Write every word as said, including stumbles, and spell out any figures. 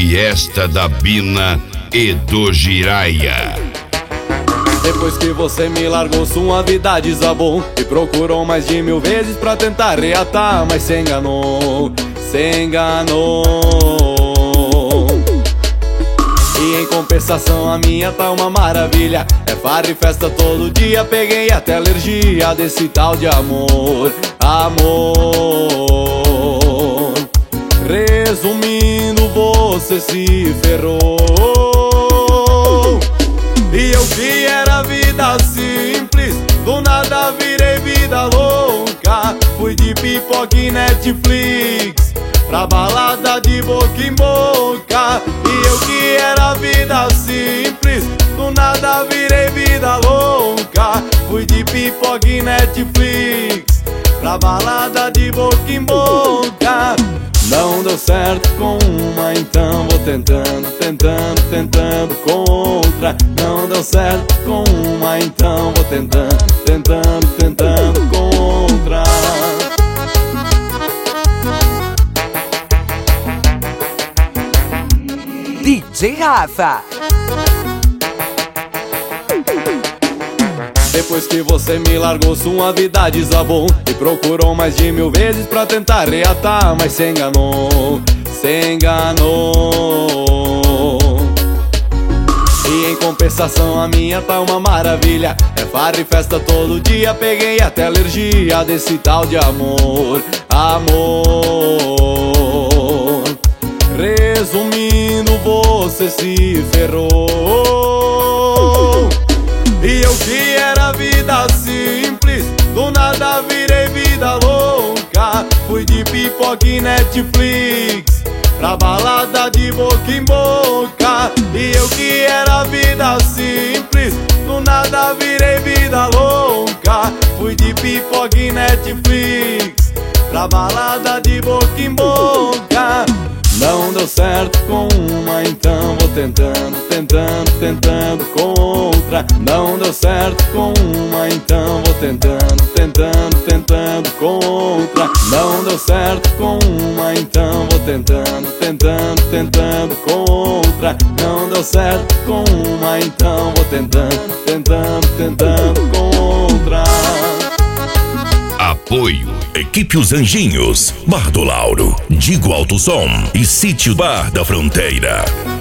Fiesta da Bina e do Jiraya. Depois que você me largou, sua vida desabou e procurou mais de mil vezes pra tentar reatar, mas se enganou, se enganou. E em compensação a minha tá uma maravilha. É farra e festa todo dia, peguei até alergia desse tal de amor, amor. Resumindo, você se ferrou. E eu que era vida simples, do nada virei vida louca. Fui de pipoca e Netflix pra balada de boca em boca. E eu que era vida simples, do nada virei vida louca. Fui de pipoca e Netflix pra balada de boca em boca. Não deu certo com uma, então vou tentando, tentando, tentando com outra. Não deu certo com uma, então vou tentando, tentando, tentando com outra. D J Rafa. Depois que você me largou, sua vida desabou e procurou mais de mil vezes pra tentar reatar, mas se enganou, se enganou. E em compensação a minha tá uma maravilha. É farra e festa todo dia, peguei até alergia desse tal de amor, amor. Resumindo, você se ferrou. E eu que era vida simples, do nada virei vida louca. Fui de pipoca e Netflix pra balada de boca em boca. E eu que era vida simples, do nada virei vida louca. Fui de pipoca e Netflix pra balada de boca em boca. Não deu certo com uma, então vou tentando, tentando, tentando com outra. Não deu certo com uma, então vou tentando, tentando, tentando com outra. Não deu certo com uma, então vou tentando, tentando, tentando com outra. Não deu certo com uma, então vou tentando, tentando, tentando com outra. Apoio Equipe Os Anjinhos, Bar do Lauro, Digo Alto Som e Sítio Bar da Fronteira.